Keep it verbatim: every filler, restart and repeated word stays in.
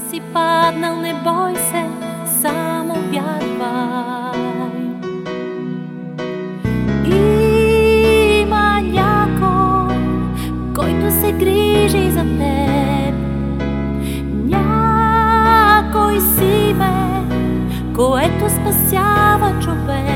си паднал, не бой се, само вярвай. Има някой, който се грижи за теб. Някой си ме, което спасява човек.